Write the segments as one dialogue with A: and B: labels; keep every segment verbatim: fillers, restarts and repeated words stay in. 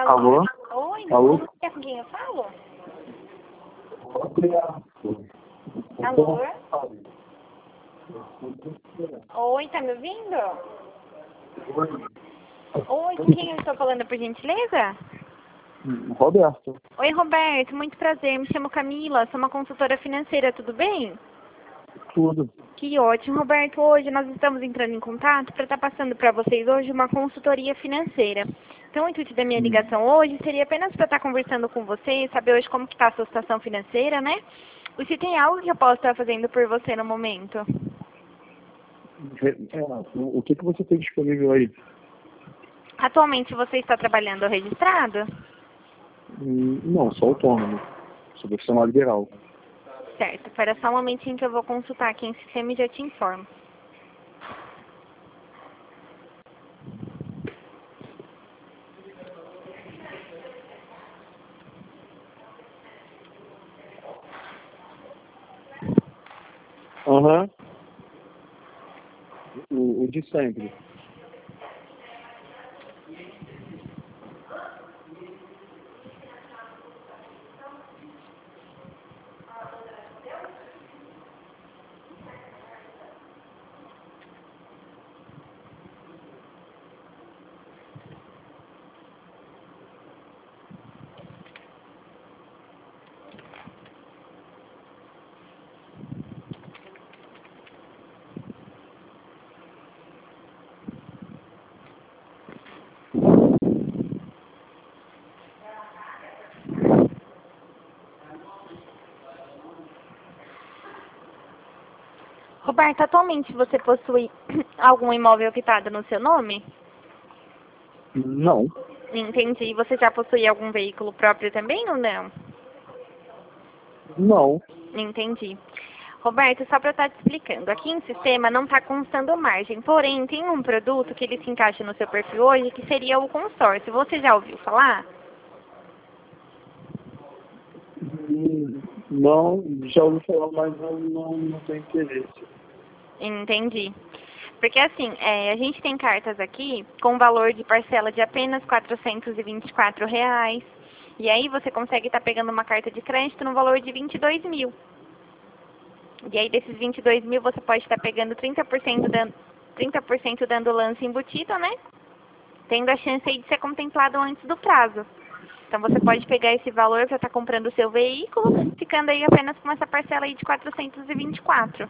A: Alô?
B: Oi,
A: Alô?
B: é com quem eu falo?
A: Alô?
B: Alô? Oi, tá me ouvindo? Oi, com quem eu estou falando, por gentileza?
A: Roberto.
B: Oi, Roberto, muito prazer. Me chamo Camila, sou uma consultora financeira, tudo bem?
A: Tudo.
B: Que ótimo, Roberto. Hoje nós estamos entrando em contato para estar passando para vocês hoje uma consultoria financeira. Então, o intuito da minha ligação hoje seria apenas para estar conversando com você, saber hoje como que está a sua situação financeira, né? E se tem algo que eu possa estar fazendo por você no momento.
A: É, o que, que você tem disponível aí?
B: Atualmente você está trabalhando registrado?
A: Hum, Não, sou autônomo. Sou profissional liberal.
B: Certo, espera só um momentinho que eu vou consultar aqui em sistema e já te informo.
A: Aham. O, o de sempre.
B: Roberto, atualmente você possui algum imóvel quitado no seu nome?
A: Não.
B: Entendi. Você já possui algum veículo próprio também ou não?
A: Não.
B: Entendi. Roberto, só para eu estar te explicando, aqui em sistema não está constando margem, porém tem um produto que ele se encaixa no seu perfil hoje, que seria o consórcio. Você já ouviu falar?
A: Hum, Não, já ouvi falar, mas eu não, não tenho interesse.
B: Entendi. Porque assim, é, a gente tem cartas aqui com valor de parcela de apenas quatrocentos e vinte e quatro reais. E aí você consegue estar pegando uma carta de crédito no valor de vinte e dois mil. E aí desses vinte e dois mil você pode estar pegando trinta por cento dando, trinta por cento dando lance embutido, né? Tendo a chance aí de ser contemplado antes do prazo. Então você pode pegar esse valor para estar comprando o seu veículo, ficando aí apenas com essa parcela aí de quatrocentos e vinte e quatro.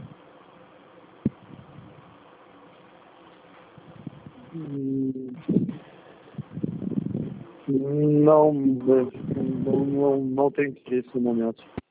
A: Hum, Não, não, não, não tenho interesse no momento.